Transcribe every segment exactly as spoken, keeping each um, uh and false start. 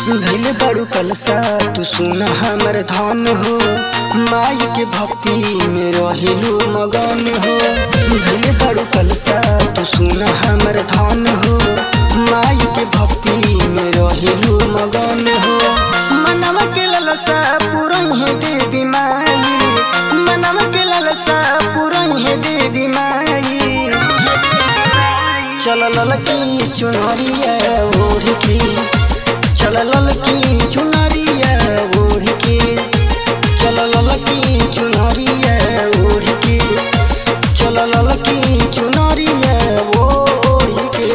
धैले बड़ू कलसा तू सुना हमर धन हो, माई के भक्ति में रहिलू मगन हो। धैले बड़ू कलसा तू सुना हमर धन हो, माई के भक्ति में रहिलू मगन हो। मनवा के ललसा पुरही देवी माई, मनवा के ललसा पुरही देवी माई। चल ललकी चुनरिया ओढ़ के, चल ललकी चुनरिया ओढ़ के, चल ललकी चुनरिया ओढ़ के, चल ललकी चुनरिया ओढ़ के।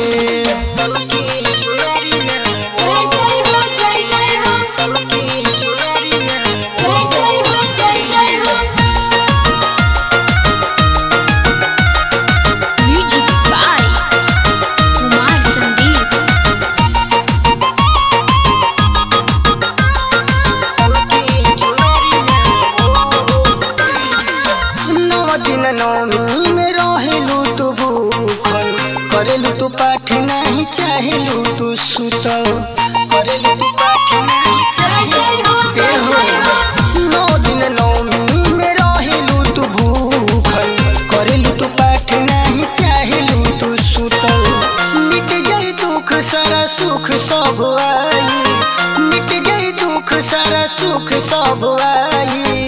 नवमी में रहेलू तू भूखल, करेलू तू पाठ नहीं चाहेलू तू सुतल, करेलू तू पाठ नहीं चाहेलू नौ दिन नवमी में रहेलू तू भूखल, करेलू तू पाठ नहीं चाहेलू तू सुतल। मिट जाई दुख सारा सुख सब आई, मिट जाई दुख सारा सुख सब आई।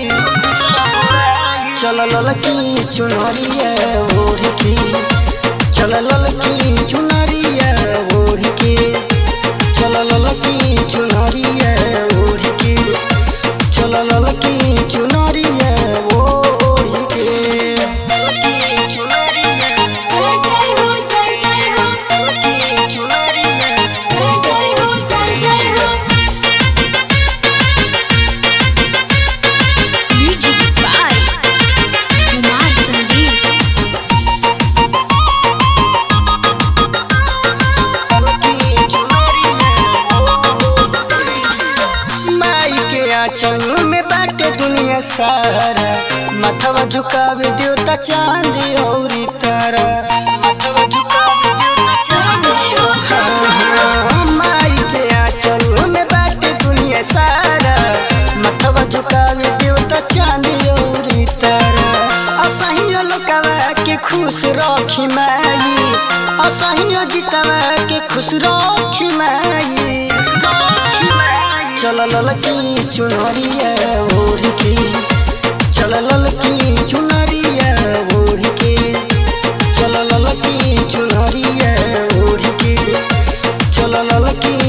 चल ललकी चुनरिया ओढ़ के, चल ललकी चुनरिया ओढ़ के, चल ललकी चुनरिया ओढ़ के, चल ललकी चुनरिया ओढ़ के। चल में बाटे दुनिया सारा, माथवा झुकावे देवता चांद और तारा, माथवा झुकावे देवता चांद। माई के आंचल में बाटे दुनिया सारा, माथवा झुकावे देवता चांद और तारा। असहियो लोकवा के खुश रखी माई, असहियो जितवा के खुश रखी माई। चल ललकी चुनरिया ओढ़ के, चल ललकी चुनरिया ओढ़ के, चल ललकी चुनरिया ओढ़ के, चल ललकी